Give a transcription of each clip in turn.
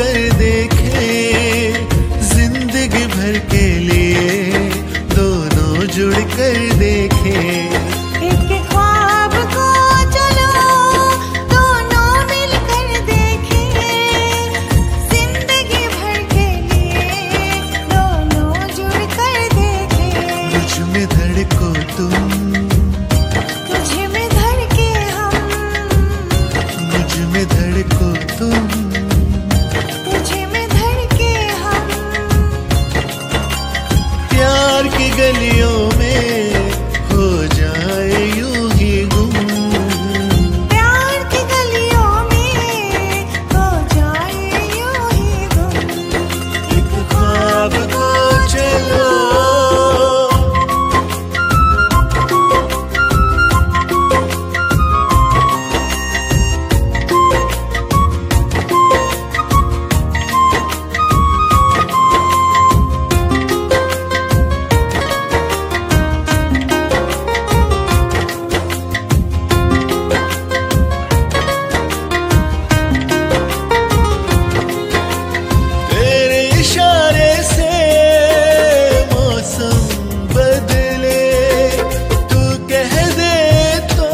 कर देखे, जिंदगी भर के लिए दोनों जुड़ कर देखे। एक ख्वाब को चलो दोनों मिलकर देखे, जिंदगी भर के लिए दोनों जुड़ कर देखे। मुझ में धड़को तुम, तुझ में धड़के हम, मुझ में धड़को तुम, तुझ में धड़के हम। प्यार की गलियों में हो जाए यूं ही गुम, प्यार की गलियों में हो जाए यूं ही गुम। एक ख्वाब को चलो। तेरे इशारे से मौसम बदले, तू कह दे तो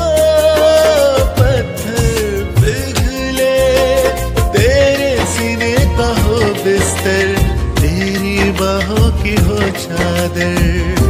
पत्थर पिघले। तेरे सीने का हो बिस्तर, तेरी बाहों की हो चादर।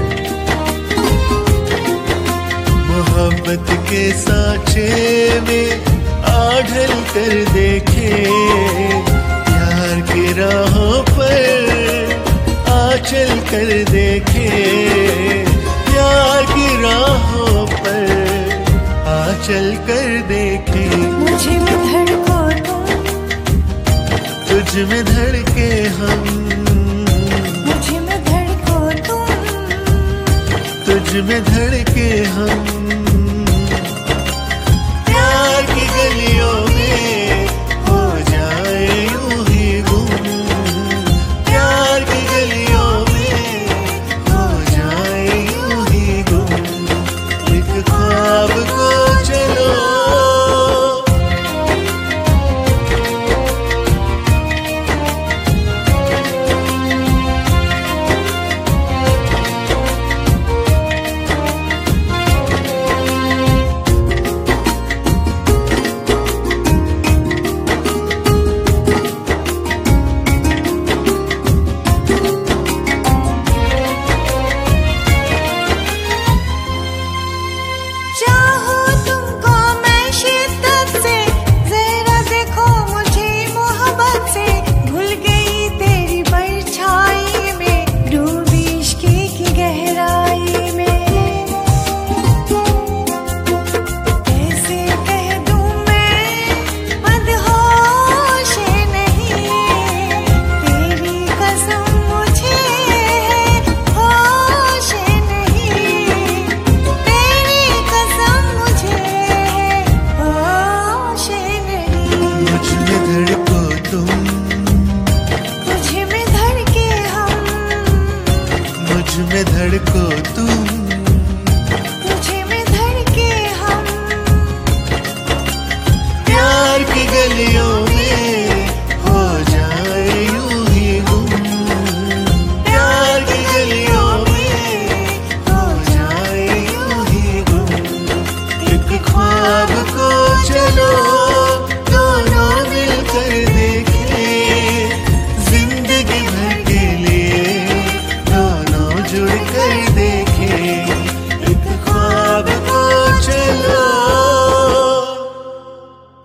मोहब्बत के सांचे में आढ़ल कर देखे, प्यार की राहों पर आचल कर देखे। प्यार की राहों पर आचल कर देखे। मुझ में धड़को तुम, तुझ में धड़के हम, मुझ में धड़को तुम, तुझ में धड़के हम।